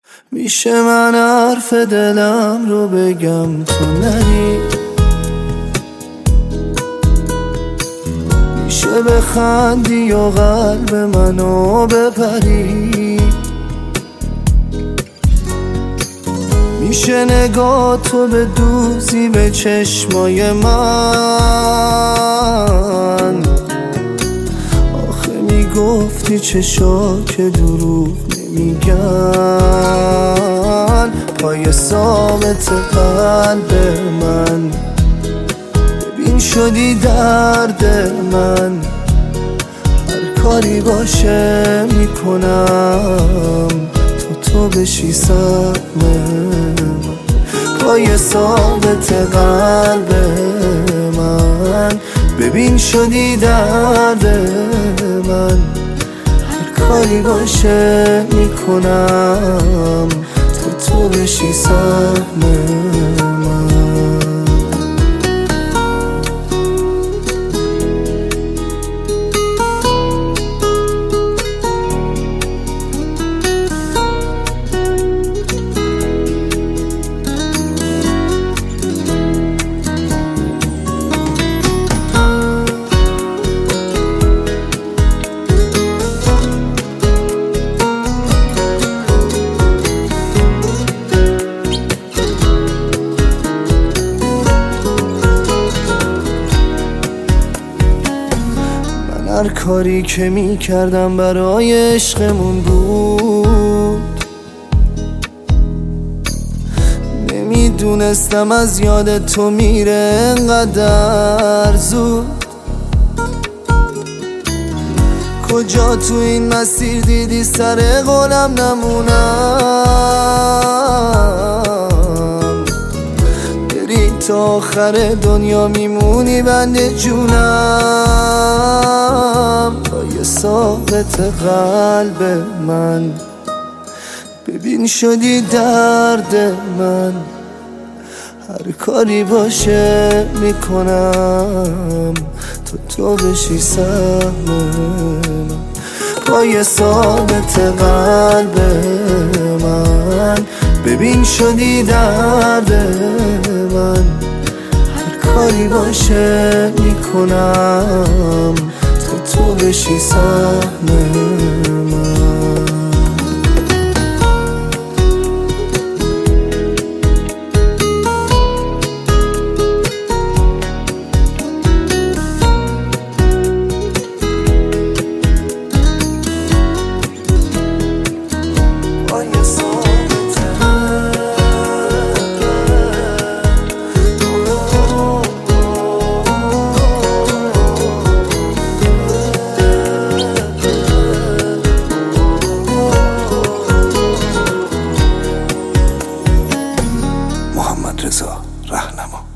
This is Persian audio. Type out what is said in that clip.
میشه من حرف دلم رو بگم تو نری، میشه بخندی و قلب منو بپری، میشه نگاه تو به دوزی به چشمای من. آخه میگفتی چشا که دروغ نمیگن، پای ثابت قلب من. ببین شدی درد من، هر کاری باشه میکنم تو بشی سهم من. پای ثابت قلب من، ببین شدی درد من، هر کاری باشه میکنم تو بشی سهم من. هر کاری که میکردم برای عشقمون بود، نمیدونستم از یاد تو میره انقدر زود. کجا تو این مسیر دیدی سر قولم نمونم، بری تا آخر دنیا میمونی بند جونم. پای ثابت قلب من، ببین شدی درد من، هر کاری باشه میکنم تو بشی سهم من. پای ثابت قلب من، ببین شدی درد من، هر کاری باشه میکنم تو بشی سهم من. رضا رهنما.